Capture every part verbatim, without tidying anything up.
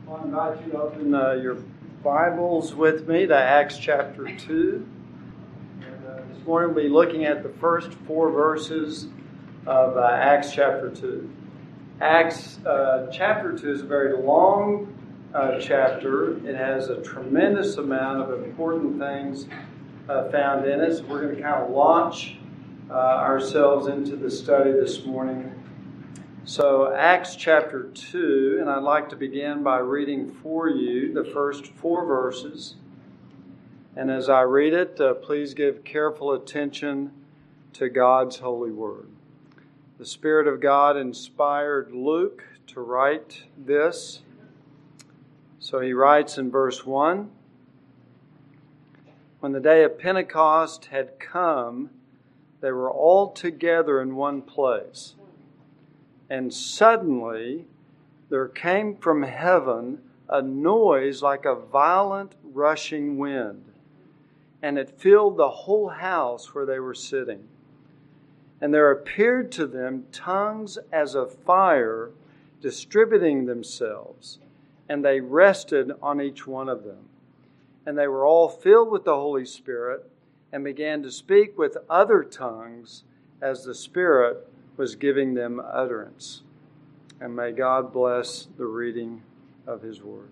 I invite you to open uh, your Bibles with me to Acts chapter two. And, uh, this morning we'll be looking at the first four verses of uh, Acts chapter two. Acts uh, chapter two is a very long uh, chapter. It has a tremendous amount of important things uh, found in it. So we're going to kind of launch uh, ourselves into the study this morning. So Acts chapter two, and I'd like to begin by reading for you the first four verses. And as I read it, uh, please give careful attention to God's holy word. The Spirit of God inspired Luke to write this. So he writes in verse one, "When the day of Pentecost had come, they were all together in one place. And suddenly there came from heaven a noise like a violent rushing wind, and it filled the whole house where they were sitting. And there appeared to them tongues as of fire distributing themselves, and they rested on each one of them. And they were all filled with the Holy Spirit and began to speak with other tongues as the Spirit was giving them utterance." And may God bless the reading of His Word.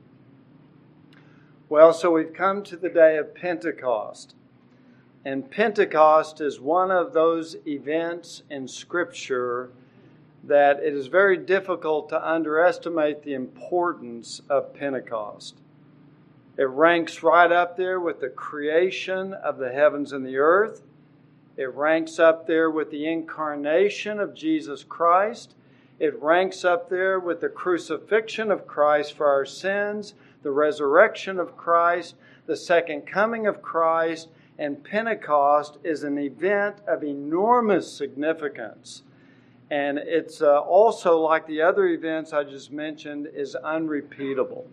Well, so we've come to the day of Pentecost. And Pentecost is one of those events in Scripture that it is very difficult to underestimate the importance of Pentecost. It ranks right up there with the creation of the heavens and the earth. It ranks up there with the incarnation of Jesus Christ. It ranks up there with the crucifixion of Christ for our sins, the resurrection of Christ, the second coming of Christ, and Pentecost is an event of enormous significance. And it's uh, also, like the other events I just mentioned, is unrepeatable.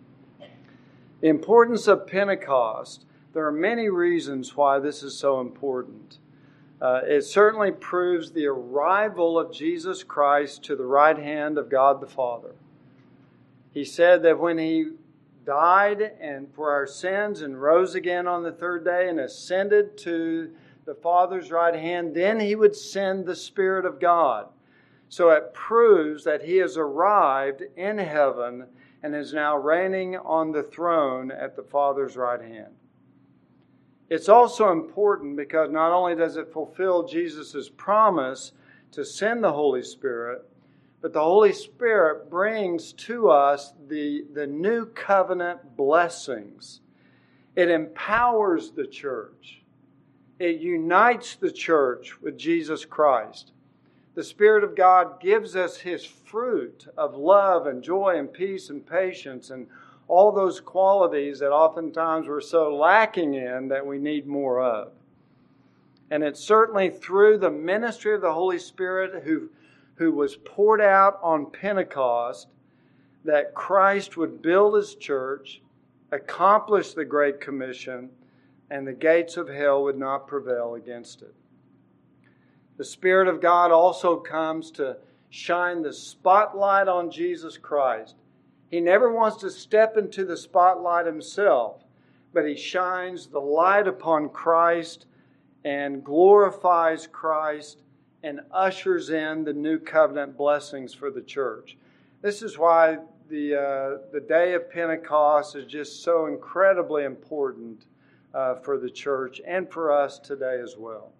The importance of Pentecost, there are many reasons why this is so important. Uh, it certainly proves the arrival of Jesus Christ to the right hand of God the Father. He said that when He died and for our sins and rose again on the third day and ascended to the Father's right hand, then He would send the Spirit of God. So it proves that He has arrived in heaven and is now reigning on the throne at the Father's right hand. It's also important because not only does it fulfill Jesus' promise to send the Holy Spirit, but the Holy Spirit brings to us the, the new covenant blessings. It empowers the church. It unites the church with Jesus Christ. The Spirit of God gives us His fruit of love and joy and peace and patience and all those qualities that oftentimes we're so lacking in that we need more of. And it's certainly through the ministry of the Holy Spirit who, who was poured out on Pentecost that Christ would build His church, accomplish the Great Commission, and the gates of hell would not prevail against it. The Spirit of God also comes to shine the spotlight on Jesus Christ. He never wants to step into the spotlight Himself, but He shines the light upon Christ and glorifies Christ and ushers in the new covenant blessings for the church. This is why the uh, the day of Pentecost is just so incredibly important uh, for the church and for us today as well.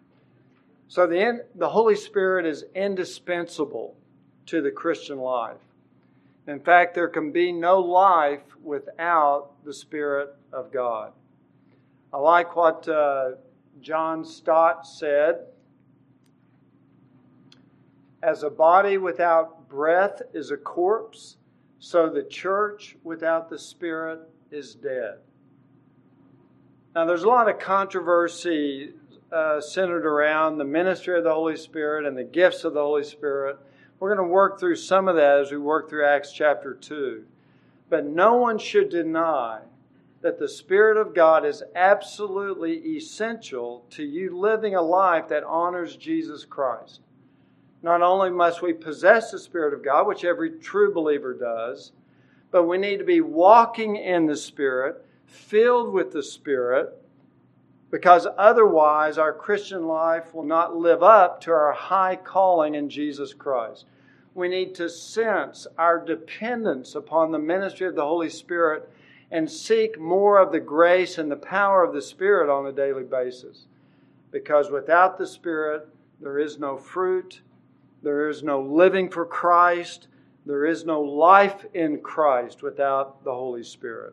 So the, in, the Holy Spirit is indispensable to the Christian life. In fact, there can be no life without the Spirit of God. I like what uh, John Stott said. "As a body without breath is a corpse, so the church without the Spirit is dead." Now, there's a lot of controversy uh, centered around the ministry of the Holy Spirit and the gifts of the Holy Spirit. We're going to work through some of that as we work through Acts chapter two. But no one should deny that the Spirit of God is absolutely essential to you living a life that honors Jesus Christ. Not only must we possess the Spirit of God, which every true believer does, but we need to be walking in the Spirit, filled with the Spirit, because otherwise our Christian life will not live up to our high calling in Jesus Christ. We need to sense our dependence upon the ministry of the Holy Spirit and seek more of the grace and the power of the Spirit on a daily basis. Because without the Spirit, there is no fruit, there is no living for Christ, there is no life in Christ without the Holy Spirit.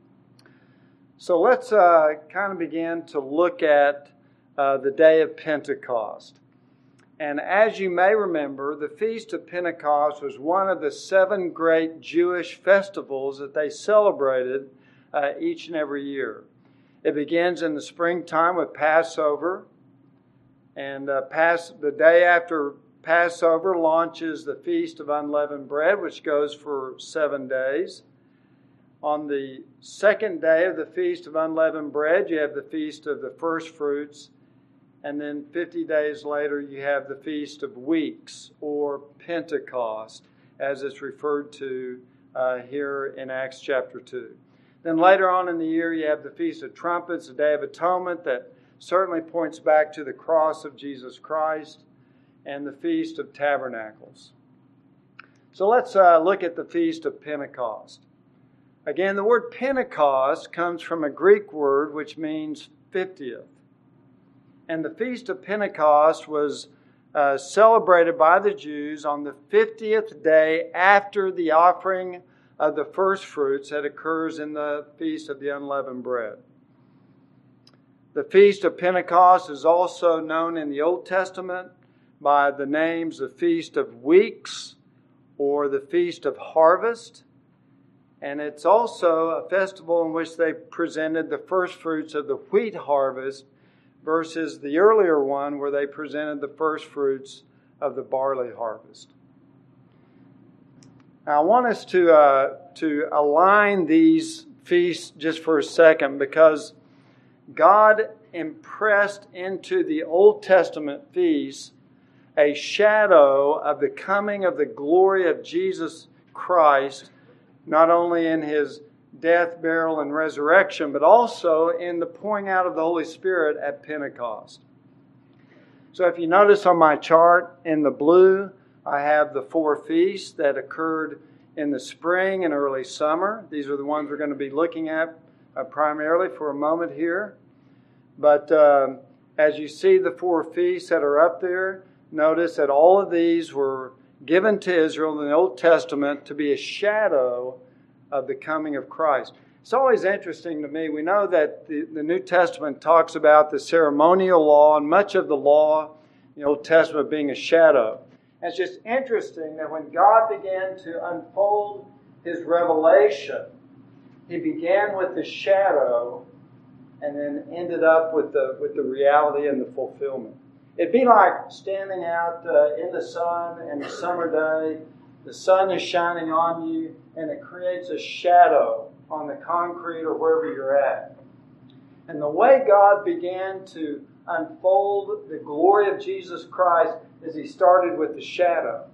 So let's uh, kind of begin to look at uh, the day of Pentecost. And as you may remember, the Feast of Pentecost was one of the seven great Jewish festivals that they celebrated uh, each and every year. It begins in the springtime with Passover, and uh, pass, the day after Passover launches the Feast of Unleavened Bread, which goes for seven days. On the second day of the Feast of Unleavened Bread, you have the Feast of the First Fruits. And then fifty days later, you have the Feast of Weeks, or Pentecost, as it's referred to uh, here in Acts chapter two. Then later on in the year, you have the Feast of Trumpets, the Day of Atonement, that certainly points back to the cross of Jesus Christ, and the Feast of Tabernacles. So let's uh, look at the Feast of Pentecost. Again, the word Pentecost comes from a Greek word which means fiftieth. And the Feast of Pentecost was uh, celebrated by the Jews on the fiftieth day after the offering of the first fruits that occurs in the Feast of the Unleavened Bread. The Feast of Pentecost is also known in the Old Testament by the names the Feast of Weeks or the Feast of Harvest. And it's also a festival in which they presented the first fruits of the wheat harvest versus the earlier one where they presented the first fruits of the barley harvest. Now I want us to, uh, to align these feasts just for a second, because God impressed into the Old Testament feasts a shadow of the coming of the glory of Jesus Christ, not only in His death, burial, and resurrection, but also in the pouring out of the Holy Spirit at Pentecost. So if you notice on my chart in the blue, I have the four feasts that occurred in the spring and early summer. These are the ones we're going to be looking at uh, primarily for a moment here. But um, as you see the four feasts that are up there, notice that all of these were given to Israel in the Old Testament to be a shadow of the coming of Christ. It's always interesting to me. We know that the, the New Testament talks about the ceremonial law, and much of the law in the Old Testament being a shadow. And it's just interesting that when God began to unfold His revelation, He began with the shadow and then ended up with the, with the reality and the fulfillment. It'd be like standing out uh, in the sun in a summer day. The sun is shining on you, and it creates a shadow on the concrete or wherever you're at. And the way God began to unfold the glory of Jesus Christ is He started with the shadow.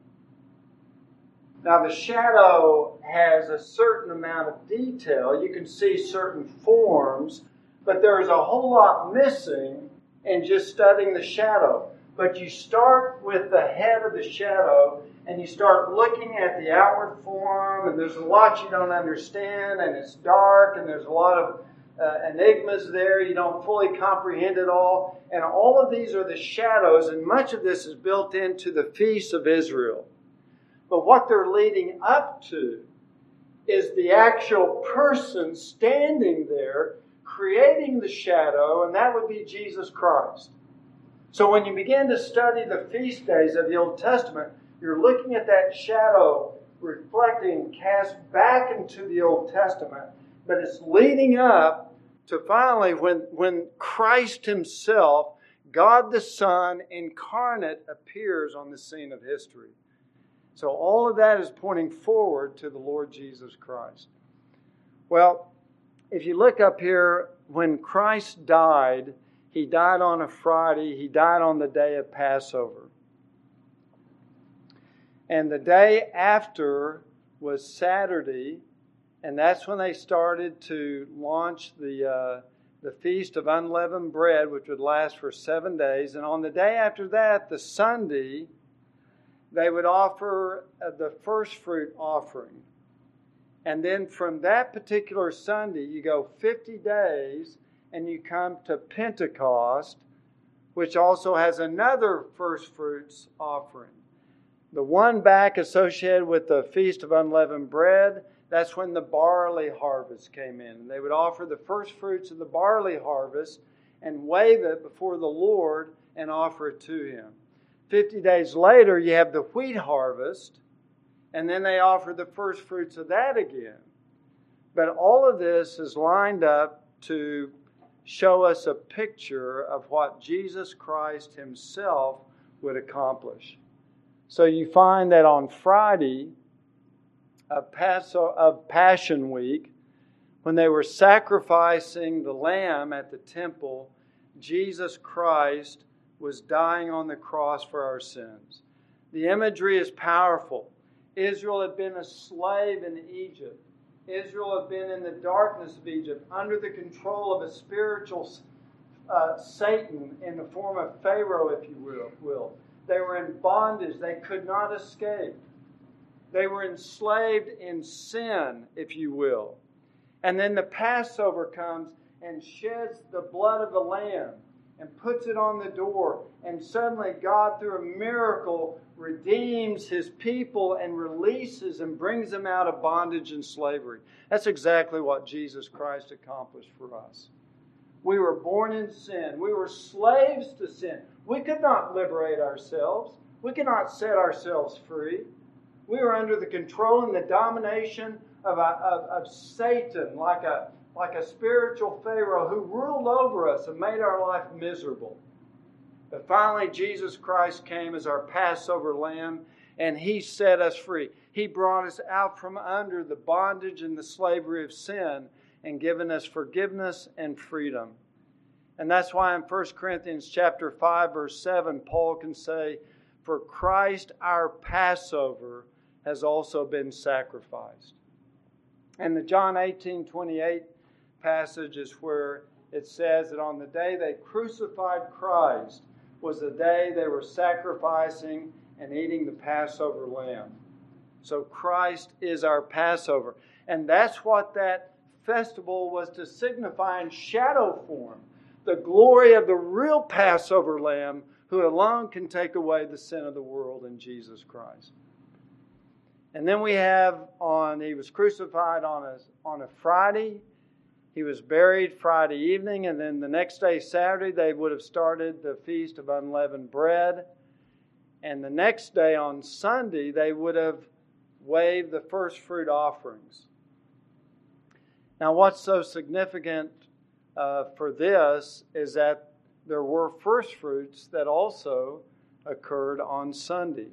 Now, the shadow has a certain amount of detail. You can see certain forms, but there's a whole lot missing in just studying the shadow. But you start with the head of the shadow, and you start looking at the outward form, and there's a lot you don't understand, and it's dark, and there's a lot of uh, enigmas there. You don't fully comprehend it all. And all of these are the shadows, and much of this is built into the feasts of Israel. But what they're leading up to is the actual person standing there creating the shadow, and that would be Jesus Christ. So when you begin to study the feast days of the Old Testament, you're looking at that shadow reflecting, cast back into the Old Testament, but it's leading up to finally when, when Christ Himself, God the Son, incarnate, appears on the scene of history. So all of that is pointing forward to the Lord Jesus Christ. Well, if you look up here, when Christ died, He died on a Friday. He died on the day of Passover. And the day after was Saturday, And that's when they started to launch the uh, the Feast of Unleavened Bread, which would last for seven days. And on the day after that, the Sunday, they would offer uh, the first fruit offering. And then from that particular Sunday, you go fifty days and you come to Pentecost, which also has another first fruits offering. The one back associated with the Feast of Unleavened Bread, that's when the barley harvest came in. And they would offer the first fruits of the barley harvest and wave it before the Lord and offer it to Him. Fifty days later, you have the wheat harvest, and then they offer the first fruits of that again. But all of this is lined up to show us a picture of what Jesus Christ Himself would accomplish. So you find that on Friday of, Paso- of Passion Week, when they were sacrificing the lamb at the temple, Jesus Christ was dying on the cross for our sins. The imagery is powerful. Israel had been a slave in Egypt. Israel had been in the darkness of Egypt, under the control of a spiritual uh, Satan in the form of Pharaoh, if you will, will. They were in bondage. They could not escape. They were enslaved in sin, if you will. And then the Passover comes and sheds the blood of the lamb and puts it on the door. And suddenly God, through a miracle, redeems His people and releases and brings them out of bondage and slavery. That's exactly what Jesus Christ accomplished for us. We were born in sin. We were slaves to sin. We could not liberate ourselves. We could not set ourselves free. We were under the control and the domination of, a, of, of Satan, like a, like a spiritual Pharaoh who ruled over us and made our life miserable. But finally, Jesus Christ came as our Passover lamb, and He set us free. He brought us out from under the bondage and the slavery of sin and given us forgiveness and freedom. And that's why in First Corinthians chapter five, verse seven, Paul can say, "For Christ our Passover has also been sacrificed." And the John eighteen twenty-eight passage is where it says that on the day they crucified Christ was the day they were sacrificing and eating the Passover lamb. So Christ is our Passover. And that's what that festival was to signify in shadow form. The glory of the real Passover lamb who alone can take away the sin of the world in Jesus Christ. And then we have on, He was crucified on a, on a Friday. He was buried Friday evening, and then the next day, Saturday, they would have started the Feast of Unleavened Bread. And the next day, on Sunday, they would have waved the first fruit offerings. Now, what's so significant uh, for this is that there were first fruits that also occurred on Sunday.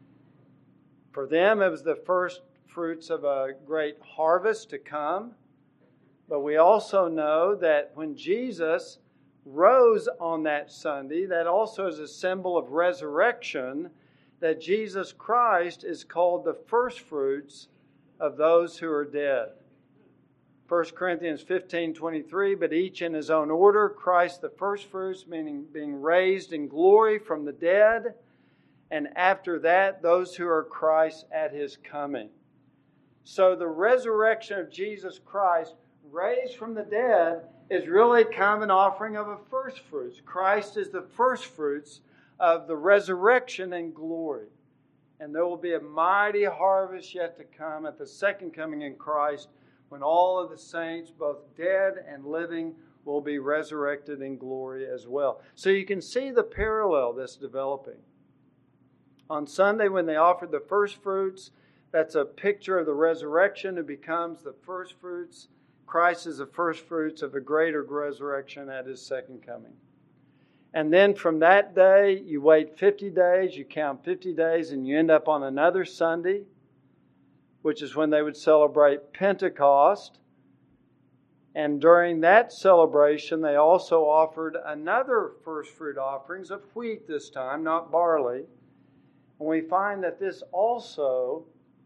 For them, it was the first fruits of a great harvest to come. But we also know that when Jesus rose on that Sunday, that also is a symbol of resurrection, that Jesus Christ is called the first fruits of those who are dead. First Corinthians fifteen twenty-three, but each in his own order, Christ the first fruits, meaning being raised in glory from the dead, and after that, those who are Christ at His coming. So the resurrection of Jesus Christ, raised from the dead, is really kind of an offering of a first fruits. Christ is the first fruits of the resurrection and glory. And there will be a mighty harvest yet to come at the second coming in Christ, when all of the saints, both dead and living, will be resurrected in glory as well. So you can see the parallel that's developing. On Sunday, when they offered the first fruits, that's a picture of the resurrection who becomes the first fruits. Christ is the first fruits of a greater resurrection at His second coming. And then from that day, you wait fifty days, you count fifty days, and you end up on another Sunday, which is when they would celebrate Pentecost. And during that celebration, they also offered another first fruit offerings of wheat this time, not barley. And we find that this also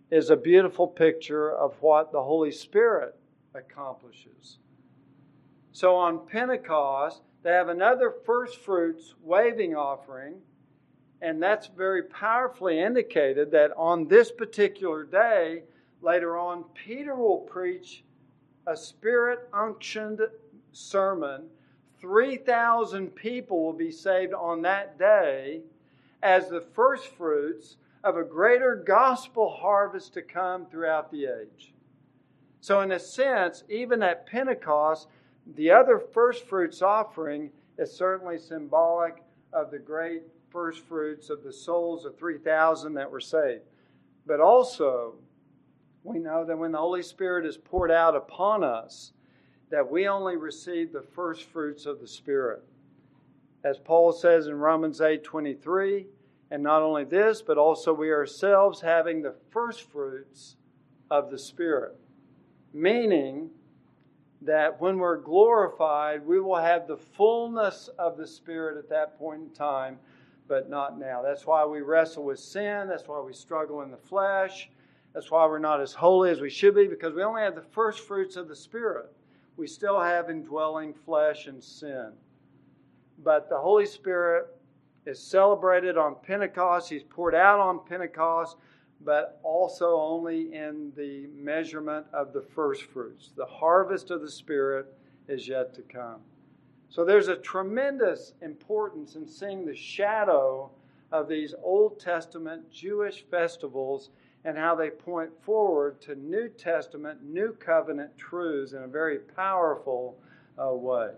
is a beautiful picture of what the Holy Spirit accomplishes. So on Pentecost, they have another first fruits waving offering, and that's very powerfully indicated that on this particular day, later on, Peter will preach a Spirit-unctioned sermon. three thousand people will be saved on that day as the first fruits of a greater gospel harvest to come throughout the age. So in a sense, even at Pentecost, the other first fruits offering is certainly symbolic of the great first fruits of the souls of three thousand that were saved. But also, we know that when the Holy Spirit is poured out upon us, that we only receive the first fruits of the Spirit. As Paul says in Romans eight twenty-three, and not only this, but also we ourselves having the first fruits of the Spirit. Meaning that when we're glorified, we will have the fullness of the Spirit at that point in time, but not now. That's why we wrestle with sin. That's why we struggle in the flesh. That's why we're not as holy as we should be, because we only have the first fruits of the Spirit. We still have indwelling flesh and sin. But the Holy Spirit is celebrated on Pentecost. He's poured out on Pentecost, but also only in the measurement of the first fruits. The harvest of the Spirit is yet to come. So there's a tremendous importance in seeing the shadow of these Old Testament Jewish festivals and how they point forward to New Testament, New Covenant truths in a very powerful uh, way.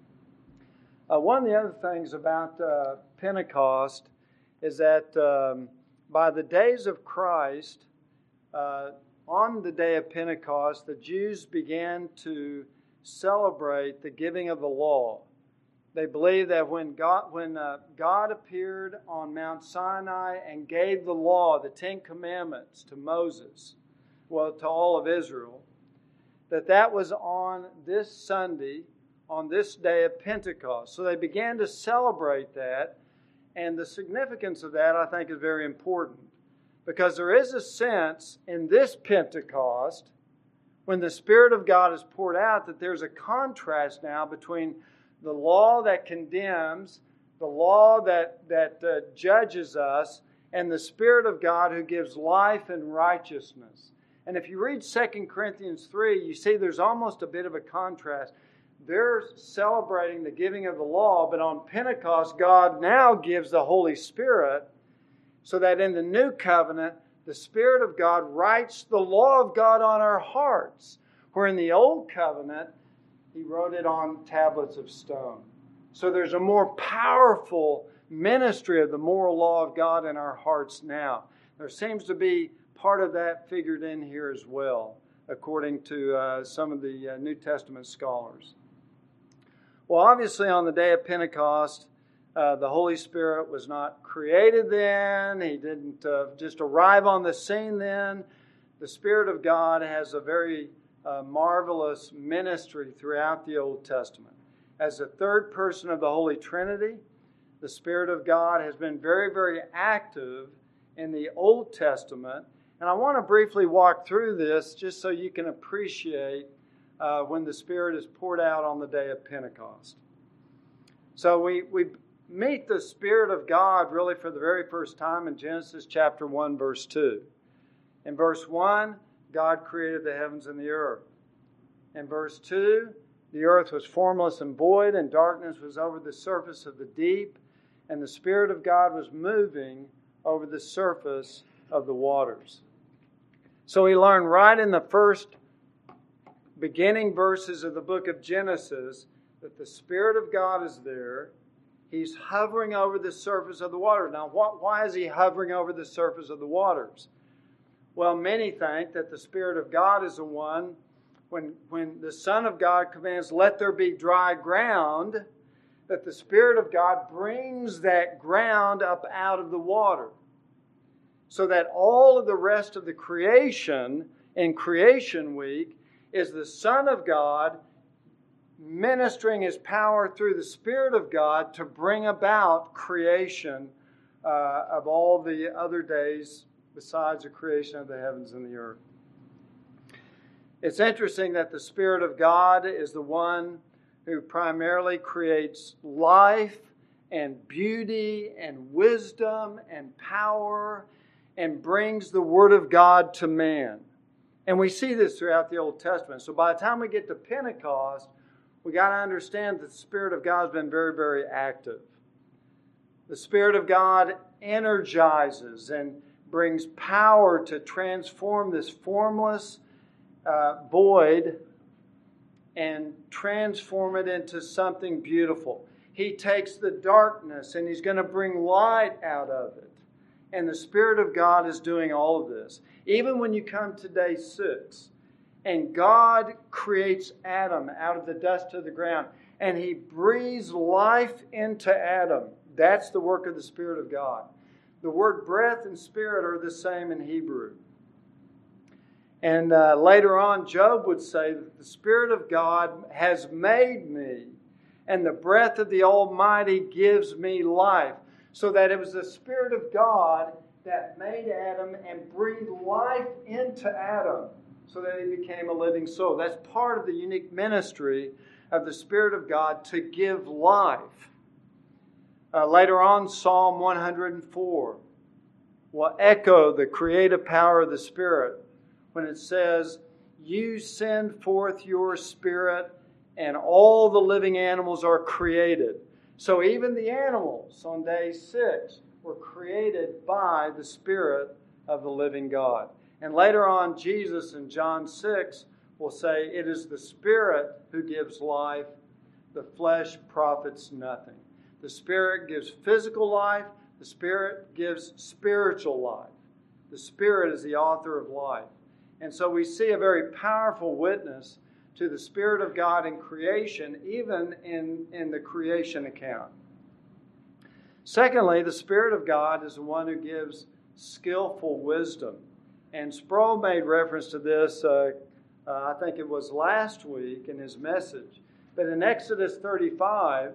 Uh, one of the other things about uh, Pentecost is that um, by the days of Christ, uh, on the day of Pentecost, the Jews began to celebrate the giving of the law. They believed that when God, when uh, God appeared on Mount Sinai and gave the law, the Ten Commandments to Moses, well, to all of Israel, that that was on this Sunday, on this day of Pentecost. So they began to celebrate that, and the significance of that, I think, is very important, because there is a sense in this Pentecost, when the Spirit of God is poured out, that there's a contrast now between the law that condemns, the law that, that uh, judges us, and the Spirit of God who gives life and righteousness. And if you read Second Corinthians three, you see there's almost a bit of a contrast. They're celebrating the giving of the law, but on Pentecost, God now gives the Holy Spirit, so that in the new covenant, the Spirit of God writes the law of God on our hearts, where in the old covenant, He wrote it on tablets of stone. So there's a more powerful ministry of the moral law of God in our hearts now. There seems to be part of that figured in here as well, according to uh, some of the uh, New Testament scholars. Well, obviously on the day of Pentecost, uh, the Holy Spirit was not created then. He didn't uh, just arrive on the scene then. The Spirit of God has a very uh, marvelous ministry throughout the Old Testament. As the third person of the Holy Trinity, the Spirit of God has been very, very active in the Old Testament. And I want to briefly walk through this just so you can appreciate uh, when the Spirit is poured out on the day of Pentecost. So we, we meet the Spirit of God really for the very first time in Genesis chapter one, verse two. In verse one, God created the heavens and the earth. In verse two, the earth was formless and void, and darkness was over the surface of the deep, and the Spirit of God was moving over the surface of the waters. So we learn right in the first beginning verses of the book of Genesis that the Spirit of God is there. He's hovering over the surface of the water. Now, what, why is He hovering over the surface of the waters? Well, many think that the Spirit of God is the one, when, when the Son of God commands, "Let there be dry ground," that the Spirit of God brings that ground up out of the water. So that all of the rest of the creation in Creation Week is the Son of God ministering His power through the Spirit of God to bring about creation uh, of all the other days besides the creation of the heavens and the earth. It's interesting that the Spirit of God is the one who primarily creates life and beauty and wisdom and power and brings the Word of God to man. And we see this throughout the Old Testament. So by the time we get to Pentecost, we got to understand that the Spirit of God has been very, very active. The Spirit of God energizes and brings power to transform this formless uh, void and transform it into something beautiful. He takes the darkness and He's going to bring light out of it. And the Spirit of God is doing all of this. Even when you come to day six, and God creates Adam out of the dust of the ground, and He breathes life into Adam. That's the work of the Spirit of God. The word breath and spirit are the same in Hebrew. And uh, later on, Job would say that the Spirit of God has made me, and the breath of the Almighty gives me life. So that it was the Spirit of God that made Adam and breathed life into Adam so that he became a living soul. That's part of the unique ministry of the Spirit of God, to give life. Uh, later on, Psalm one hundred four will echo the creative power of the Spirit when it says, "You send forth your Spirit, and all the living animals are created." So even the animals on day six were created by the Spirit of the living God. And later on, Jesus in John six will say, "It is the Spirit who gives life. The flesh profits nothing." The Spirit gives physical life. The Spirit gives spiritual life. The Spirit is the author of life. And so we see a very powerful witness to the Spirit of God in creation, even in, in the creation account. Secondly, the Spirit of God is the one who gives skillful wisdom. And Sproul made reference to this, uh, uh, I think it was last week in his message. But in Exodus thirty-five,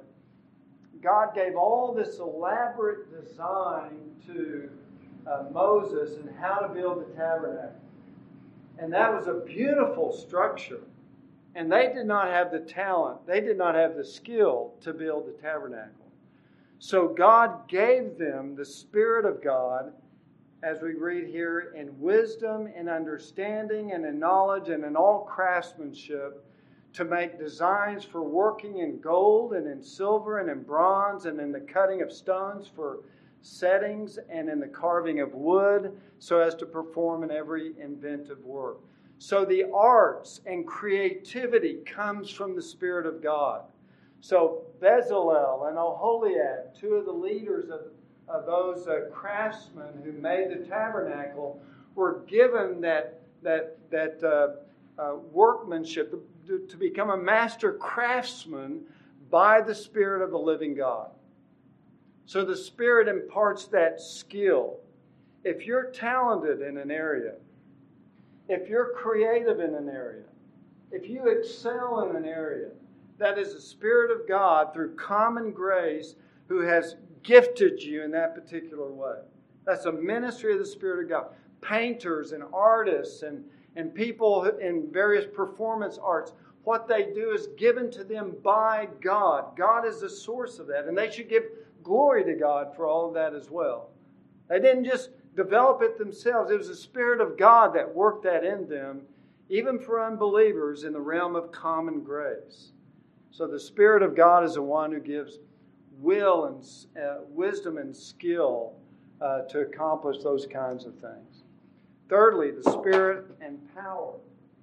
God gave all this elaborate design to uh, Moses and how to build the tabernacle. And that was a beautiful structure. And they did not have the talent, they did not have the skill to build the tabernacle. So God gave them the Spirit of God, as we read here, in wisdom and understanding and in knowledge and in all craftsmanship, to make designs for working in gold and in silver and in bronze and in the cutting of stones for settings and in the carving of wood, so as to perform in every inventive work. So the arts and creativity comes from the Spirit of God. So Bezalel and Oholiab, two of the leaders of, of those uh, craftsmen who made the tabernacle, were given that, that, that uh, uh, workmanship to, to become a master craftsman by the Spirit of the living God. So the Spirit imparts that skill. If you're talented in an area, if you're creative in an area, if you excel in an area, that is the Spirit of God through common grace who has gifted you in that particular way. That's a ministry of the Spirit of God. Painters and artists and, and people in various performance arts, what they do is given to them by God. God is the source of that, and they should give glory to God for all of that as well. They didn't just develop it themselves. It was the Spirit of God that worked that in them, even for unbelievers in the realm of common grace. So the Spirit of God is the one who gives will and uh, wisdom and skill uh, to accomplish those kinds of things. Thirdly, the Spirit and power.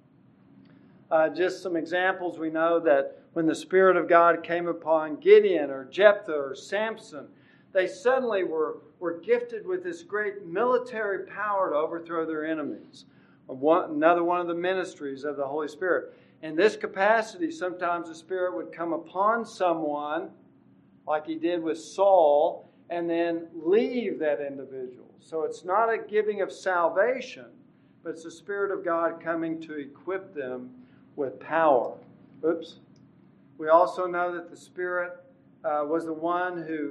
Uh, just some examples. We know that when the Spirit of God came upon Gideon or Jephthah or Samson, they suddenly were, were gifted with this great military power to overthrow their enemies. One, another one of the ministries of the Holy Spirit. In this capacity, sometimes the Spirit would come upon someone, like He did with Saul, and then leave that individual. So it's not a giving of salvation, but it's the Spirit of God coming to equip them with power. Oops. We also know that the Spirit uh, was the one who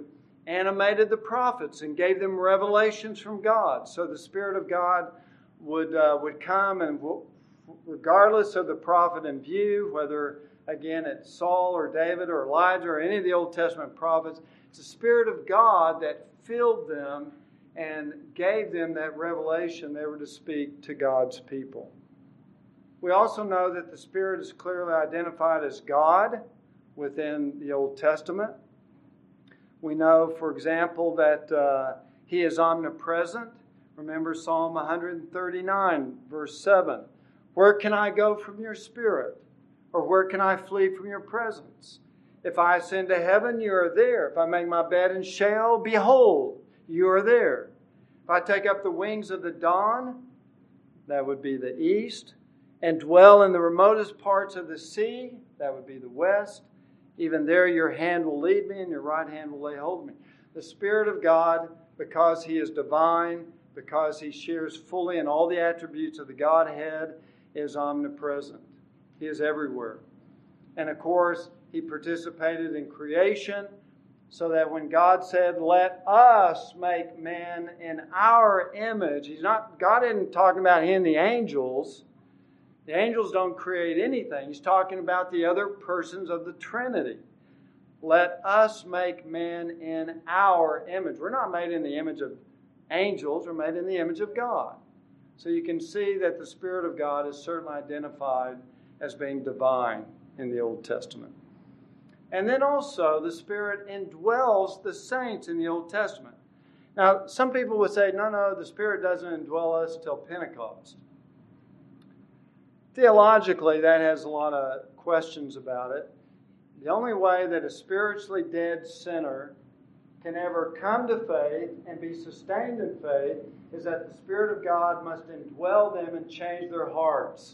animated the prophets and gave them revelations from God. So the Spirit of God would uh, would come, and regardless of the prophet in view, whether again it's Saul or David or Elijah or any of the Old Testament prophets, it's the Spirit of God that filled them and gave them that revelation they were to speak to God's people. We also know that the Spirit is clearly identified as God within the Old Testament. We know, for example, that uh, He is omnipresent. Remember Psalm one thirty-nine, verse seven. Where can I go from your Spirit? Or where can I flee from your presence? If I ascend to heaven, you are there. If I make my bed in Sheol, behold, you are there. If I take up the wings of the dawn, that would be the east, and dwell in the remotest parts of the sea, that would be the west, even there your hand will lead me and your right hand will lay hold of me. The Spirit of God, because He is divine, because He shares fully in all the attributes of the Godhead, is omnipresent. He is everywhere. And of course, He participated in creation, so that when God said, let us make man in our image, He's not, God isn't talking about He and the angels. The angels don't create anything. He's talking about the other persons of the Trinity. Let us make man in our image. We're not made in the image of angels. We're made in the image of God. So you can see that the Spirit of God is certainly identified as being divine in the Old Testament. And then also the Spirit indwells the saints in the Old Testament. Now, some people would say, no, no, the Spirit doesn't indwell us till Pentecost. Theologically, that has a lot of questions about it. The only way that a spiritually dead sinner can ever come to faith and be sustained in faith is that the Spirit of God must indwell them and change their hearts.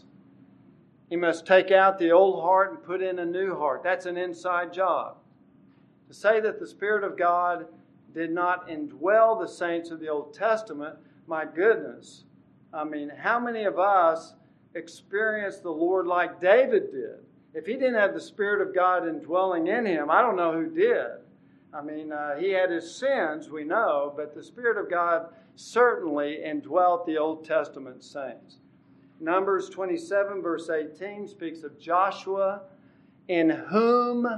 He must take out the old heart and put in a new heart. That's an inside job. To say that the Spirit of God did not indwell the saints of the Old Testament, my goodness. I mean, how many of us experienced the Lord like David did? If he didn't have the Spirit of God indwelling in him, I don't know who did. I mean, uh, he had his sins, we know, but the Spirit of God certainly indwelt the Old Testament saints. Numbers twenty-seven, verse eighteen, speaks of Joshua, in whom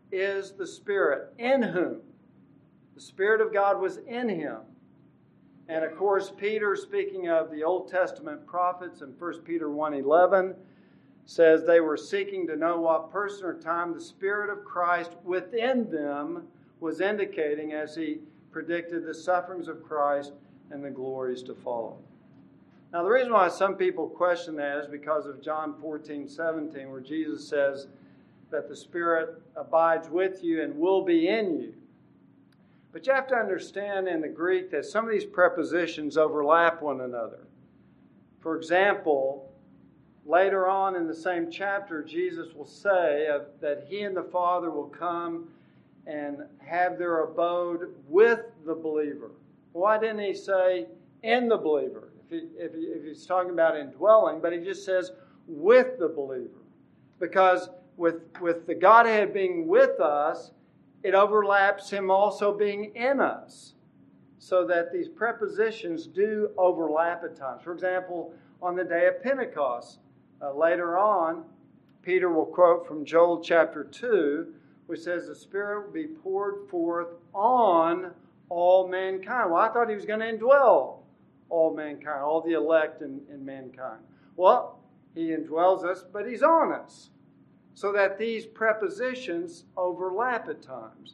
is the Spirit. In whom? The Spirit of God was in him. And of course, Peter, speaking of the Old Testament prophets in First Peter one eleven, says they were seeking to know what person or time the Spirit of Christ within them was indicating as he predicted the sufferings of Christ and the glories to follow. Now, the reason why some people question that is because of John fourteen seventeen, where Jesus says that the Spirit abides with you and will be in you. But you have to understand in the Greek that some of these prepositions overlap one another. For example, later on in the same chapter, Jesus will say uh, that He and the Father will come and have their abode with the believer. Why didn't He say in the believer? If, he, if, he, if He's talking about indwelling, but He just says with the believer. Because with, with the Godhead being with us, it overlaps Him also being in us. So that these prepositions do overlap at times. For example, on the day of Pentecost, uh, later on, Peter will quote from Joel chapter two, which says the Spirit will be poured forth on all mankind. Well, I thought He was going to indwell all mankind, all the elect in, in mankind. Well, He indwells us, but He's on us. So that these prepositions overlap at times.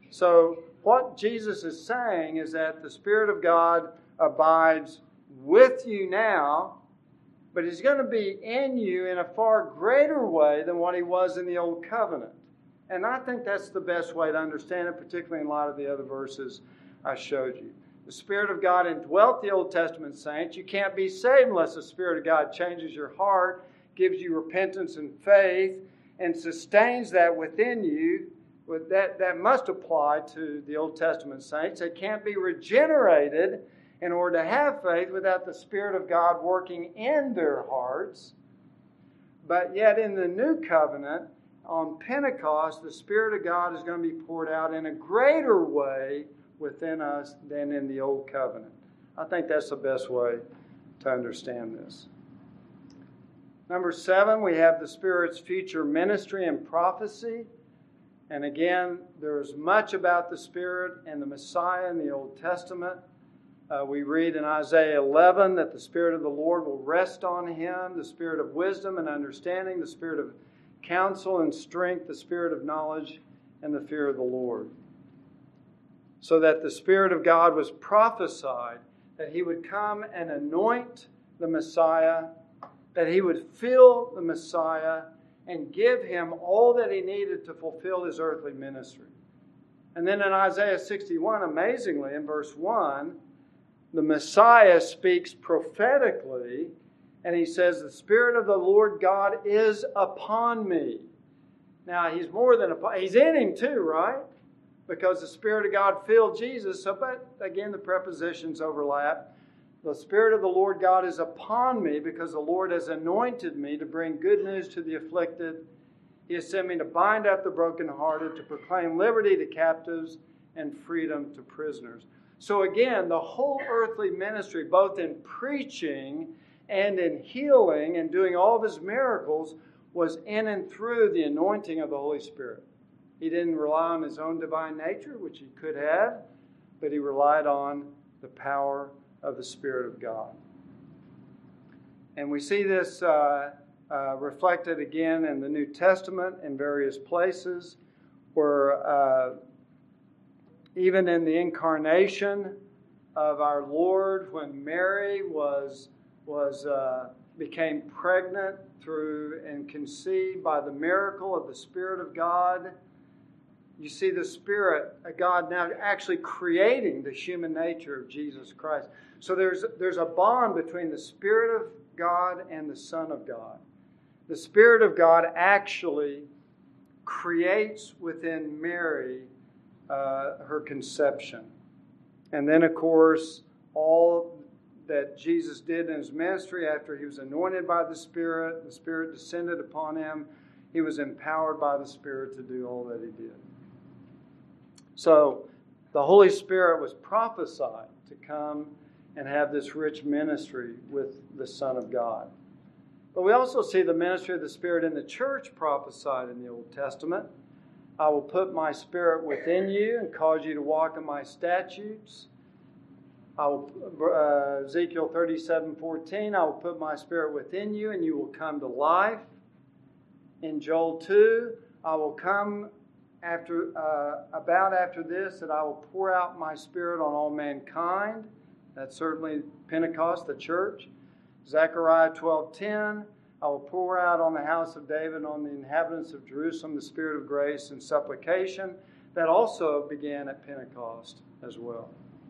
So what Jesus is saying is that the Spirit of God abides with you now, but He's going to be in you in a far greater way than what He was in the Old Covenant. And I think that's the best way to understand it, particularly in light of the other verses I showed you. The Spirit of God indwelt the Old Testament saints. You can't be saved unless the Spirit of God changes your heart, gives you repentance and faith, and sustains that within you. That, that must apply to the Old Testament saints. They can't be regenerated in order to have faith without the Spirit of God working in their hearts. But yet in the New Covenant, on Pentecost, the Spirit of God is going to be poured out in a greater way within us than in the Old Covenant. I think that's the best way to understand this. Number seven, we have the Spirit's future ministry and prophecy. And again, there's much about the Spirit and the Messiah in the Old Testament. Uh, we read in Isaiah eleven that the Spirit of the Lord will rest on him, the Spirit of wisdom and understanding, the Spirit of counsel and strength, the Spirit of knowledge and the fear of the Lord. So that the Spirit of God was prophesied that he would come and anoint the Messiah, that he would fill the Messiah and give him all that he needed to fulfill his earthly ministry. And then in Isaiah sixty-one, amazingly, in verse one, the Messiah speaks prophetically, and he says, the Spirit of the Lord God is upon me. Now, he's more than upon, he's in him too, right? Because the Spirit of God filled Jesus. So, but again, the prepositions overlap. The Spirit of the Lord God is upon me because the Lord has anointed me to bring good news to the afflicted. He has sent me to bind up the brokenhearted, to proclaim liberty to captives and freedom to prisoners. So again, the whole earthly ministry, both in preaching and in healing and doing all of his miracles, was in and through the anointing of the Holy Spirit. He didn't rely on his own divine nature, which he could have, but he relied on the power of the Spirit of God. And we see this uh, uh, reflected again in the New Testament in various places, where uh, even in the incarnation of our Lord, when Mary was was uh, became pregnant through and conceived by the miracle of the Spirit of God, you see the Spirit of God now actually creating the human nature of Jesus Christ. So there's there's a bond between the Spirit of God and the Son of God. The Spirit of God actually creates within Mary uh, her conception. And then, of course, all that Jesus did in his ministry after he was anointed by the Spirit, the Spirit descended upon him, he was empowered by the Spirit to do all that he did. So the Holy Spirit was prophesied to come and have this rich ministry with the Son of God. But we also see the ministry of the Spirit in the church prophesied in the Old Testament. I will put my Spirit within you and cause you to walk in my statutes. I will, uh, Ezekiel thirty-seven fourteen, I will put my Spirit within you and you will come to life. In Joel two, I will come after uh, about after this that I will pour out my Spirit on all mankind. That's certainly Pentecost, the church. Zechariah twelve ten, I will pour out on the house of David and on the inhabitants of Jerusalem the Spirit of grace and supplication. That also began at Pentecost as well.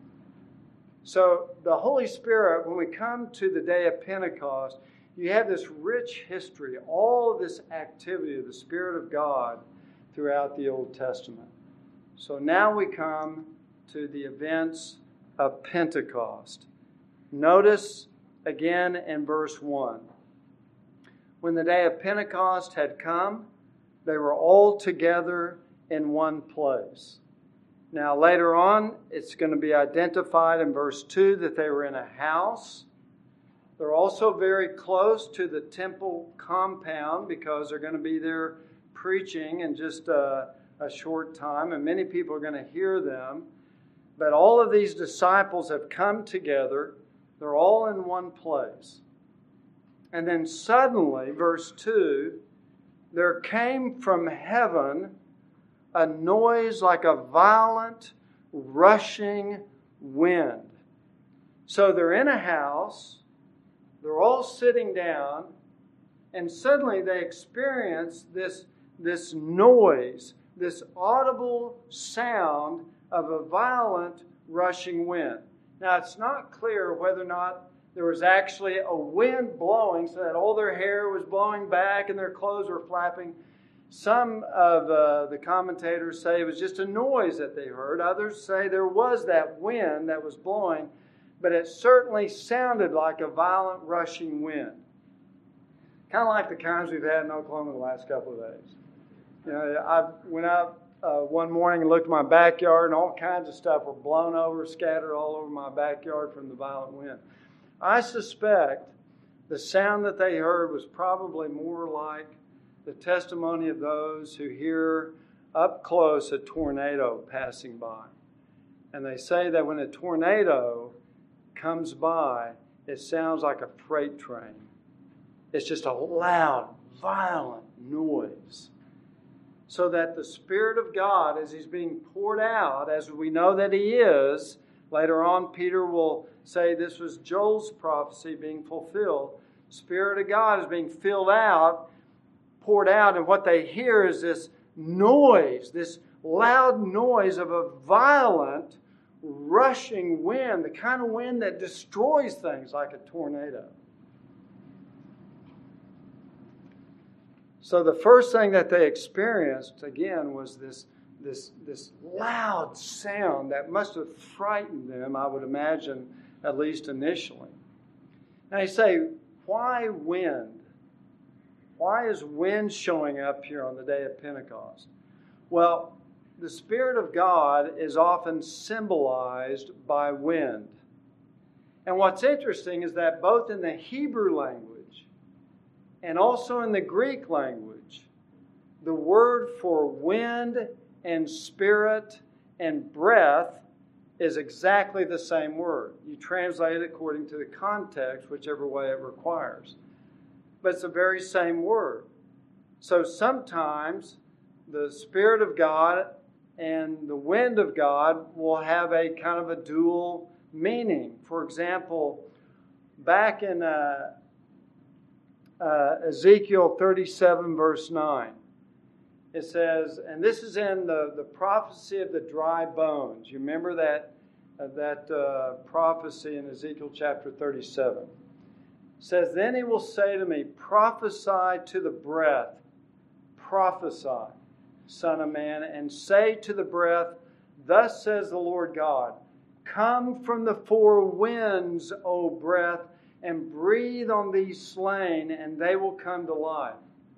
So the Holy Spirit, when we come to the day of Pentecost, you have this rich history, all of this activity of the Spirit of God throughout the Old Testament. So now we come to the events of Pentecost. Notice again in verse one. When the day of Pentecost had come, they were all together in one place. Now later on, it's going to be identified in verse two that they were in a house. They're also very close to the temple compound because they're going to be there preaching in just a, a short time, and many people are going to hear them. But all of these disciples have come together. They're all in one place. And then suddenly, verse two, there came from heaven a noise like a violent, rushing wind. So they're in a house, they're all sitting down, and suddenly they experience this, this noise, this audible sound of a violent, rushing wind. Now, it's not clear whether or not there was actually a wind blowing so that all their hair was blowing back and their clothes were flapping. Some of uh, the commentators say it was just a noise that they heard. Others say there was that wind that was blowing, but it certainly sounded like a violent, rushing wind. Kind of like the kinds we've had in Oklahoma the last couple of days. You know, I, when I uh, one morning and looked at my backyard, and all kinds of stuff were blown over, scattered all over my backyard from the violent wind. I suspect the sound that they heard was probably more like the testimony of those who hear up close a tornado passing by. And they say that when a tornado comes by, it sounds like a freight train. It's just a loud, violent noise. So that the Spirit of God, as He's being poured out, as we know that He is, later on Peter will say this was Joel's prophecy being fulfilled. Spirit of God is being filled out, poured out, and what they hear is this noise, this loud noise of a violent, rushing wind, the kind of wind that destroys things like a tornado. So the first thing that they experienced, again, was this, this, this loud sound that must have frightened them, I would imagine, at least initially. Now you say, why wind? Why is wind showing up here on the day of Pentecost? Well, the Spirit of God is often symbolized by wind. And what's interesting is that both in the Hebrew language and also in the Greek language, the word for wind and spirit and breath is exactly the same word. You translate it according to the context, whichever way it requires. But it's the very same word. So sometimes the Spirit of God and the wind of God will have a kind of a dual meaning. For example, back in uh, uh, Ezekiel thirty-seven, verse nine, it says, and this is in the, the prophecy of the dry bones. You remember that, uh, that uh, prophecy in Ezekiel chapter thirty-seven. It says, then he will say to me, prophesy to the breath, prophesy, Son of man, and say to the breath, thus says the Lord God, come from the four winds, O breath, and breathe on these slain, and they will come to life.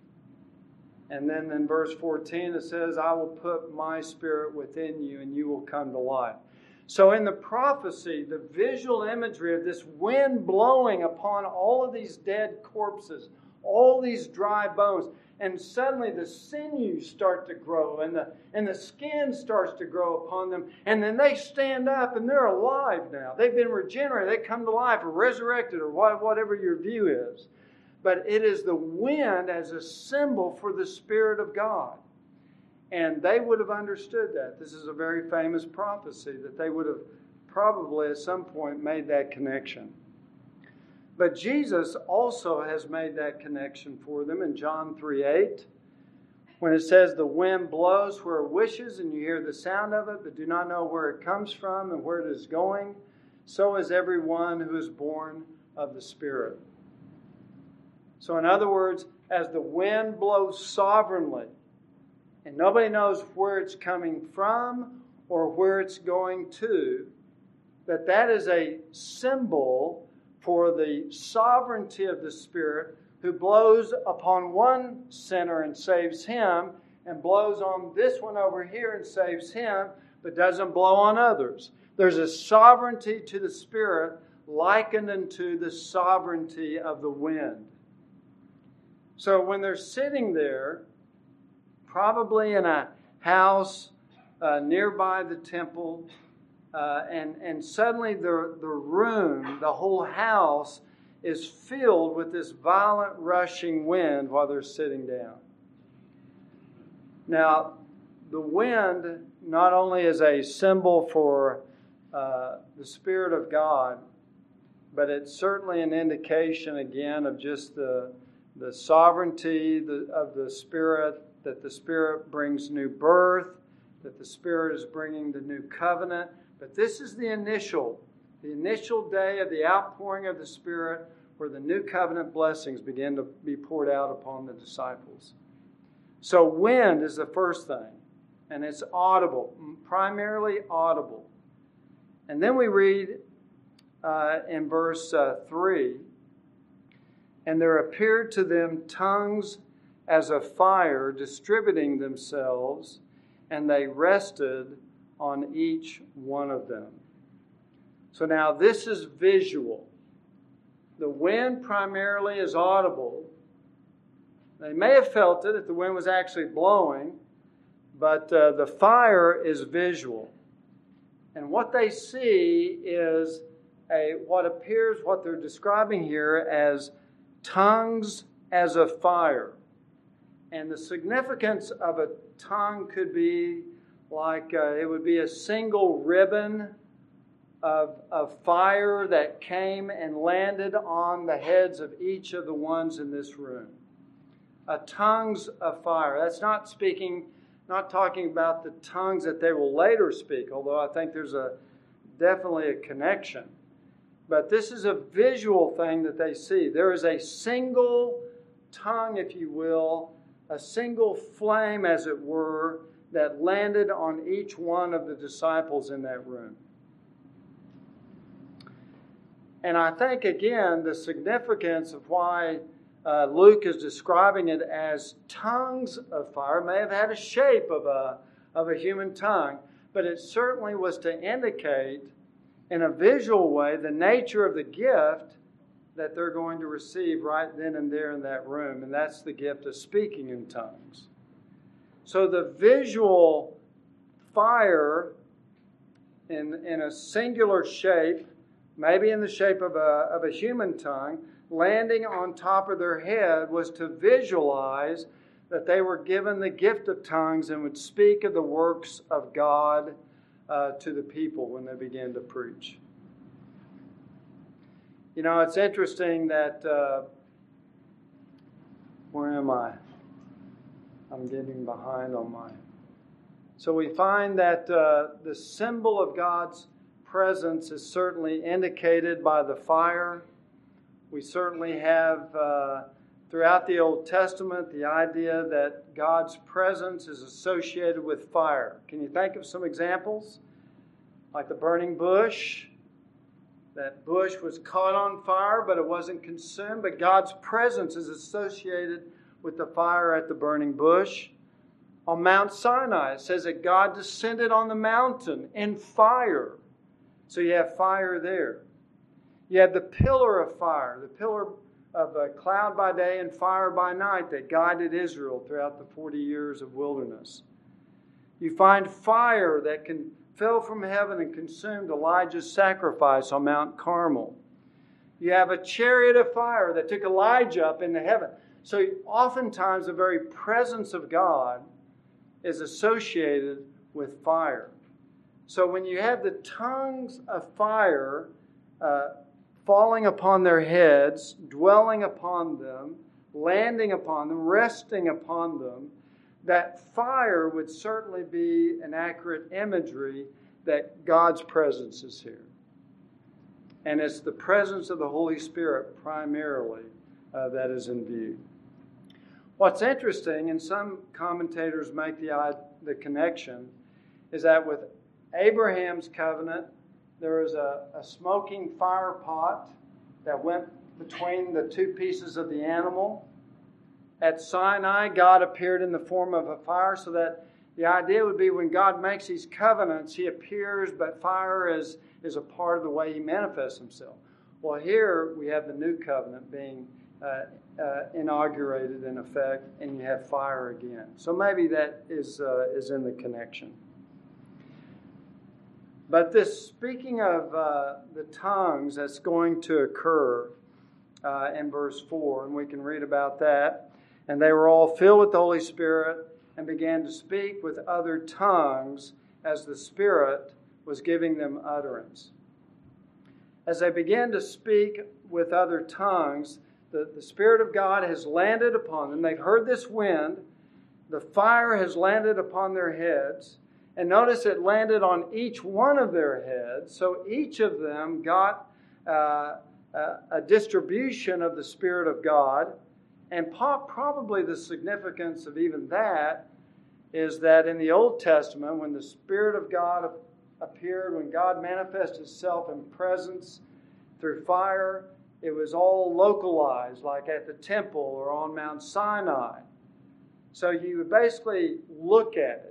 And then in verse fourteen it says, I will put my spirit within you, and you will come to life. So in the prophecy, the visual imagery of this wind blowing upon all of these dead corpses, all these dry bones, and suddenly the sinews start to grow, and the, and the skin starts to grow upon them, and then they stand up, and they're alive now. They've been regenerated. They come to life or resurrected or whatever your view is. But it is the wind as a symbol for the Spirit of God. And they would have understood that. This is a very famous prophecy that they would have probably at some point made that connection. But Jesus also has made that connection for them in John three eight, when it says the wind blows where it wishes and you hear the sound of it, but do not know where it comes from and where it is going. So is everyone who is born of the Spirit. So in other words, as the wind blows sovereignly, and nobody knows where it's coming from or where it's going to, that that is a symbol for the sovereignty of the Spirit, who blows upon one sinner and saves him, and blows on this one over here and saves him, but doesn't blow on others. There's a sovereignty to the Spirit likened unto the sovereignty of the wind. So when they're sitting there, probably in a house uh, nearby the temple, uh, and, and suddenly the, the room, the whole house, is filled with this violent rushing wind while they're sitting down. Now, the wind not only is a symbol for uh, the Spirit of God, but it's certainly an indication, again, of just the, the sovereignty of the Spirit, that the Spirit brings new birth, that the Spirit is bringing the new covenant. But this is the initial, the initial day of the outpouring of the Spirit, where the new covenant blessings begin to be poured out upon the disciples. So wind is the first thing, and it's audible, primarily audible. And then we read uh, in verse uh, three, and there appeared to them tongues as of fire distributing themselves, and they rested on each one of them. So now this is visual. The wind primarily is audible. They may have felt it if the wind was actually blowing, but uh, the fire is visual. And what they see is a what appears, what they're describing here as tongues as a fire. And the significance of a tongue could be like uh, it would be a single ribbon of, of fire that came and landed on the heads of each of the ones in this room. A tongues of fire. That's not speaking, not talking about the tongues that they will later speak, although I think there's a definitely a connection. But this is a visual thing that they see. There is a single tongue, if you will, a single flame, as it were, that landed on each one of the disciples in that room. And I think, again, the significance of why uh, Luke is describing it as tongues of fire may have had a shape of a, of a human tongue, but it certainly was to indicate in a visual way the nature of the gift that they're going to receive right then and there in that room, and that's the gift of speaking in tongues. So the visual fire in, in a singular shape, maybe in the shape of a, of a human tongue, landing on top of their head was to visualize that they were given the gift of tongues and would speak of the works of God uh, to the people when they began to preach. You know, it's interesting that, uh, where am I? I'm getting behind on my... So we find that uh, the symbol of God's presence is certainly indicated by the fire. We certainly have, uh, throughout the Old Testament, the idea that God's presence is associated with fire. Can you think of some examples? Like the burning bush. That bush was caught on fire, but it wasn't consumed. But God's presence is associated with the fire at the burning bush. On Mount Sinai, it says that God descended on the mountain in fire. So you have fire there. You have the pillar of fire, the pillar of a cloud by day and fire by night that guided Israel throughout the forty years of wilderness. You find fire that can fell from heaven and consumed Elijah's sacrifice on Mount Carmel. You have a chariot of fire that took Elijah up into heaven. So oftentimes the very presence of God is associated with fire. So when you have the tongues of fire uh, falling upon their heads, dwelling upon them, landing upon them, resting upon them, that fire would certainly be an accurate imagery that God's presence is here. And it's the presence of the Holy Spirit primarily uh, that is in view. What's interesting, and some commentators make the, the connection, is that with Abraham's covenant, there was a, a smoking fire pot that went between the two pieces of the animal. At Sinai, God appeared in the form of a fire, so that the idea would be when God makes these covenants, He appears, but fire is, is a part of the way He manifests Himself. Well, here we have the new covenant being uh, uh, inaugurated in effect, and you have fire again. So maybe that is uh, is in the connection. But this, speaking of uh, the tongues that's going to occur uh, in verse four, and we can read about that. And they were all filled with the Holy Spirit and began to speak with other tongues as the Spirit was giving them utterance. As they began to speak with other tongues, the, the Spirit of God has landed upon them. They've heard this wind. The fire has landed upon their heads. And notice it landed on each one of their heads. So each of them got uh, a, a distribution of the Spirit of God. And probably the significance of even that is that in the Old Testament, when the Spirit of God appeared, when God manifested Himself in presence through fire, it was all localized, like at the temple or on Mount Sinai. So you would basically look at it.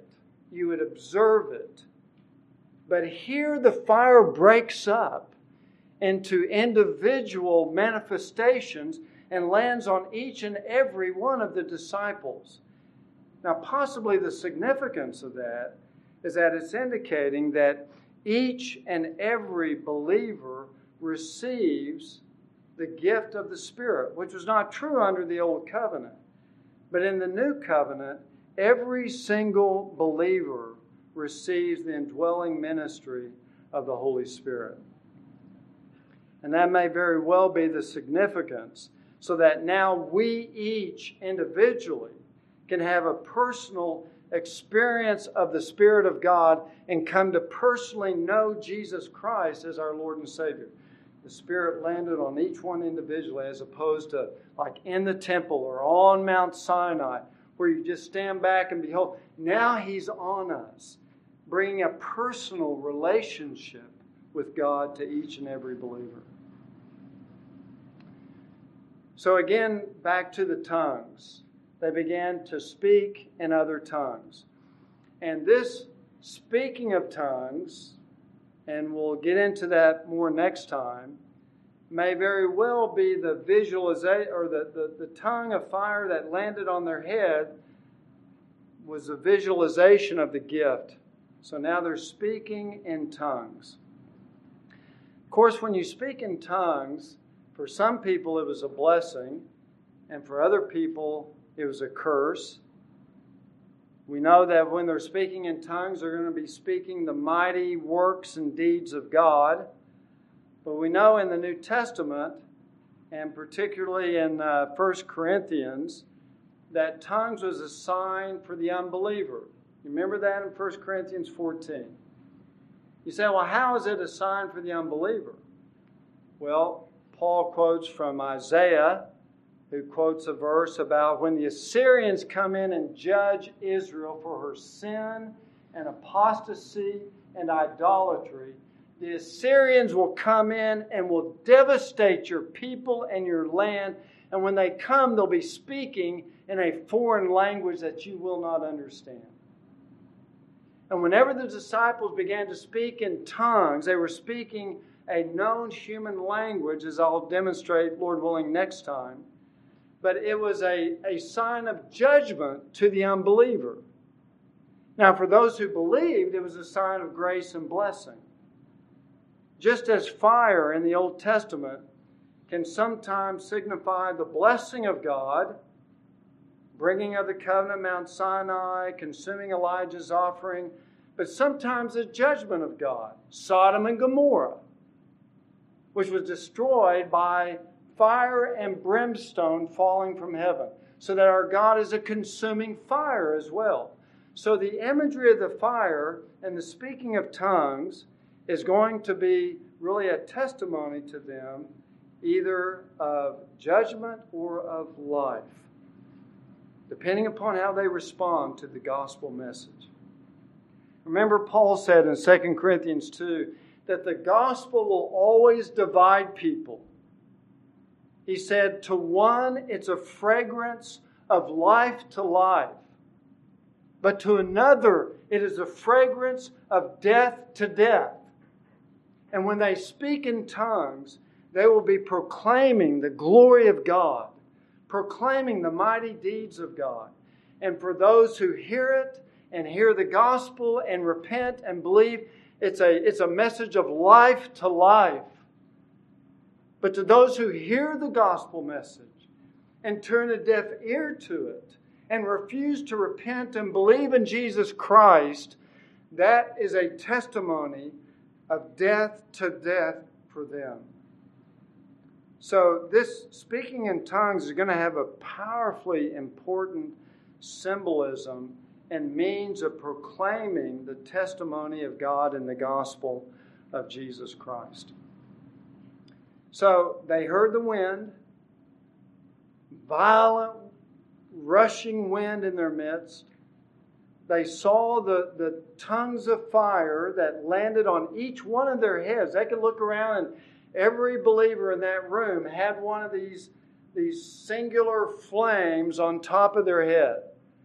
you would observe it. But here the fire breaks up into individual manifestations and lands on each and every one of the disciples. Now, possibly the significance of that is that it's indicating that each and every believer receives the gift of the Spirit, which was not true under the Old Covenant. But in the New Covenant, every single believer receives the indwelling ministry of the Holy Spirit. And that may very well be the significance, so that now we each individually can have a personal experience of the Spirit of God and come to personally know Jesus Christ as our Lord and Savior. The Spirit landed on each one individually, as opposed to like in the temple or on Mount Sinai, where you just stand back and behold. Now He's on us, bringing a personal relationship with God to each and every believer. So again, back to the tongues. They began to speak in other tongues. And this speaking of tongues, and we'll get into that more next time, may very well be the visualization, or the, the, the tongue of fire that landed on their head was a visualization of the gift. So now they're speaking in tongues. Of course, when you speak in tongues, for some people it was a blessing, and for other people it was a curse. We know that when they're speaking in tongues, they're going to be speaking the mighty works and deeds of God. But we know in the New Testament, and particularly in uh, First Corinthians, that tongues was a sign for the unbeliever. You remember that in First Corinthians fourteen? You say, well, how is it a sign for the unbeliever? Well, Paul quotes from Isaiah, who quotes a verse about when the Assyrians come in and judge Israel for her sin and apostasy and idolatry, the Assyrians will come in and will devastate your people and your land. And when they come, they'll be speaking in a foreign language that you will not understand. And whenever the disciples began to speak in tongues, they were speaking a known human language, as I'll demonstrate, Lord willing, next time. But it was a, a sign of judgment to the unbeliever. Now, for those who believed, it was a sign of grace and blessing. Just as fire in the Old Testament can sometimes signify the blessing of God, bringing of the covenant Mount Sinai, consuming Elijah's offering, but sometimes the judgment of God, Sodom and Gomorrah, which was destroyed by fire and brimstone falling from heaven, so that our God is a consuming fire as well. So the imagery of the fire and the speaking of tongues is going to be really a testimony to them, either of judgment or of life, depending upon how they respond to the gospel message. Remember, Paul said in Second Corinthians two that the gospel will always divide people. He said, to one, it's a fragrance of life to life. But to another, it is a fragrance of death to death. And when they speak in tongues, they will be proclaiming the glory of God, proclaiming the mighty deeds of God. And for those who hear it and hear the gospel and repent and believe, it's a, it's a message of life to life. But to those who hear the gospel message and turn a deaf ear to it and refuse to repent and believe in Jesus Christ, that is a testimony of death to death for them. So this speaking in tongues is going to have a powerfully important symbolism and means of proclaiming the testimony of God in the gospel of Jesus Christ. So they heard the wind, violent, rushing wind in their midst. They saw the, the tongues of fire that landed on each one of their heads. They could look around and every believer in that room had one of these, these singular flames on top of their head.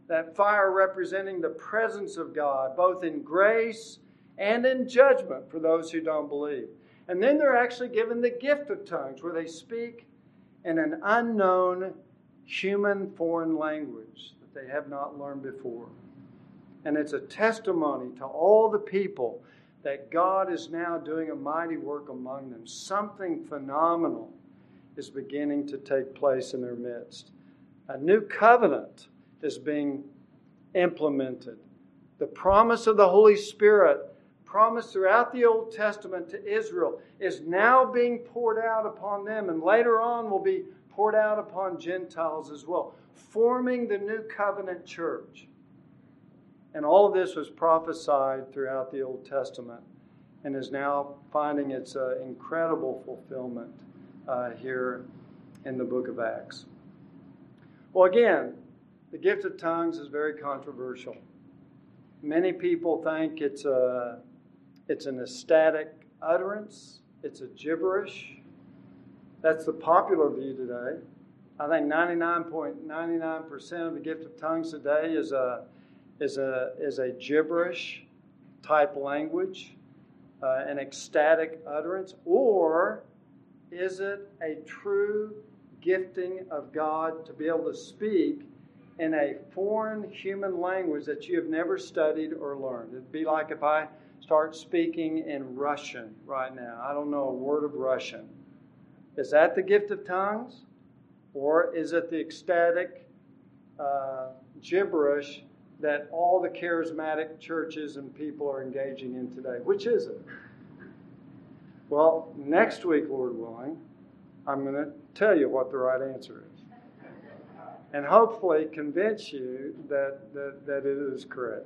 That fire representing the presence of God, both in grace and in judgment for those who don't believe. And then they're actually given the gift of tongues, where they speak in an unknown human foreign language that they have not learned before. And it's a testimony to all the people that God is now doing a mighty work among them. Something phenomenal is beginning to take place in their midst. A new covenant is being implemented. The promise of the Holy Spirit, promised throughout the Old Testament to Israel, is now being poured out upon them, and later on will be poured out upon Gentiles as well, forming the new covenant church. And all of this was prophesied throughout the Old Testament and is now finding its uh, incredible fulfillment uh, here in the book of Acts. Well, again, the gift of tongues is very controversial. Many people think it's a, it's an ecstatic utterance. It's a gibberish. That's the popular view today. I think ninety-nine point nine nine percent of the gift of tongues today is a is a is a gibberish type language, uh, an ecstatic utterance, or is it a true gifting of God to be able to speak in a foreign human language that you have never studied or learned? It'd be like if I start speaking in Russian right now. I don't know a word of Russian. Is that the gift of tongues? Or is it the ecstatic uh, gibberish that all the charismatic churches and people are engaging in today? Which is it? Well, next week, Lord willing, I'm going to tell you what the right answer is. And hopefully convince you that, that, that it is correct.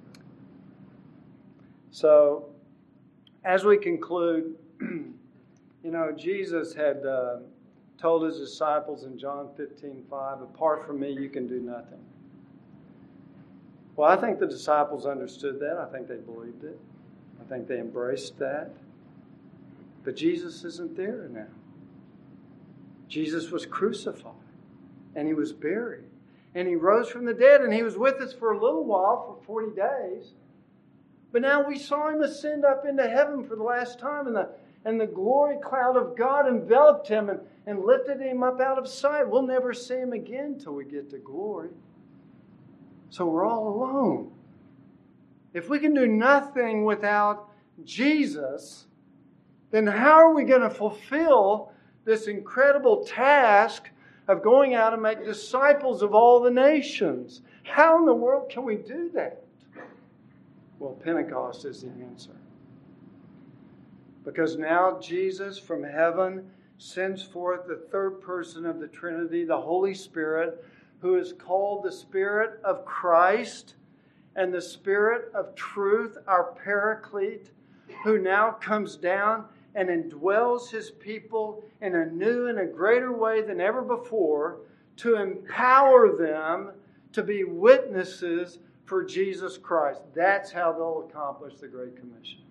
So, as we conclude, you know, Jesus had uh, told his disciples in John fifteen five, apart from me, you can do nothing. Well, I think the disciples understood that. I think they believed it. I think they embraced that. But Jesus isn't there now. Jesus was crucified. And he was buried. And he rose from the dead. And he was with us for a little while, for forty days. But now we saw him ascend up into heaven for the last time. And the, and the glory cloud of God enveloped him and, and lifted him up out of sight. We'll never see him again till we get to glory. So we're all alone. If we can do nothing without Jesus, then how are we going to fulfill this incredible task of going out and make disciples of all the nations? How in the world can we do that? Well, Pentecost is the answer. Because now Jesus from heaven sends forth the third person of the Trinity, the Holy Spirit, who is called the Spirit of Christ and the Spirit of truth, our Paraclete, who now comes down and indwells his people in a new and a greater way than ever before to empower them to be witnesses for Jesus Christ. That's how they'll accomplish the Great Commission.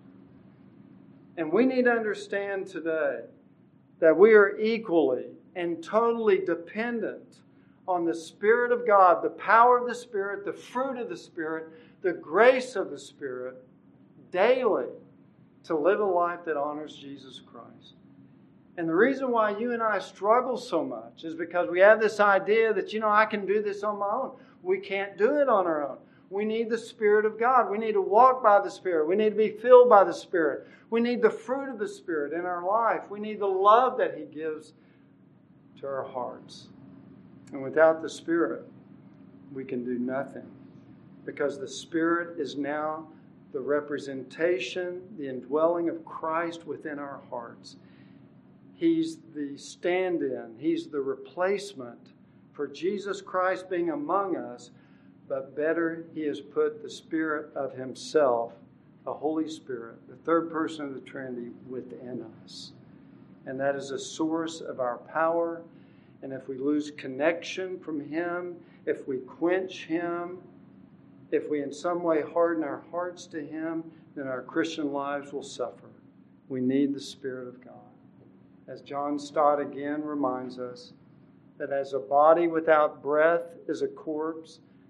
And we need to understand today that we are equally and totally dependent on the Spirit of God, the power of the Spirit, the fruit of the Spirit, the grace of the Spirit, daily to live a life that honors Jesus Christ. And the reason why you and I struggle so much is because we have this idea that, you know, I can do this on my own. We can't do it on our own. We need the Spirit of God. We need to walk by the Spirit. We need to be filled by the Spirit. We need the fruit of the Spirit in our life. We need the love that He gives to our hearts. And without the Spirit, we can do nothing. Because the Spirit is now the representation, the indwelling of Christ within our hearts. He's the stand-in. He's the replacement for Jesus Christ being among us. But better, He has put the Spirit of Himself, the Holy Spirit, the third person of the Trinity, within us. And that is a source of our power. And if we lose connection from Him, if we quench Him, if we in some way harden our hearts to Him, then our Christian lives will suffer. We need the Spirit of God. As John Stott again reminds us, that as a body without breath is a corpse,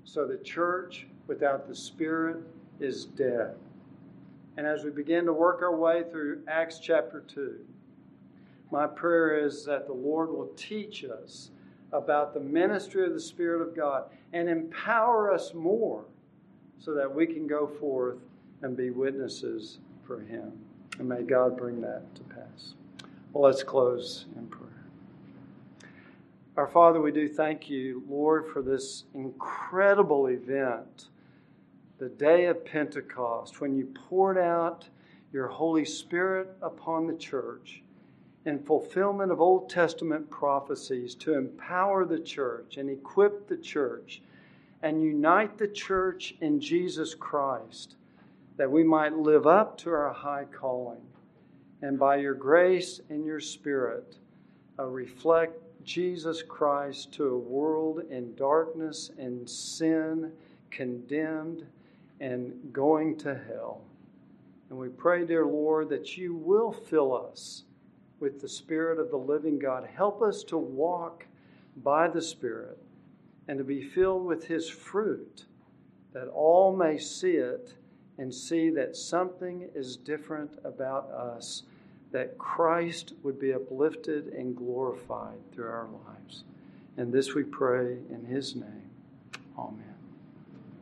So the church without the Spirit is dead. And as we begin to work our way through Acts chapter two, my prayer is that the Lord will teach us about the ministry of the Spirit of God and empower us more so that we can go forth and be witnesses for Him. And may God bring that to pass. Well, let's close in prayer. Our Father, we do thank you, Lord, for this incredible event, the day of Pentecost, when you poured out your Holy Spirit upon the church in fulfillment of Old Testament prophecies to empower the church and equip the church and unite the church in Jesus Christ, that we might live up to our high calling, and by your grace and your Spirit uh, reflect Jesus Christ to a world in darkness and sin, condemned and going to hell. And we pray, dear Lord, that you will fill us with the Spirit of the living God. Help us to walk by the Spirit and to be filled with His fruit, that all may see it and see that something is different about us, that Christ would be uplifted and glorified through our lives. And this we pray in His name. Amen.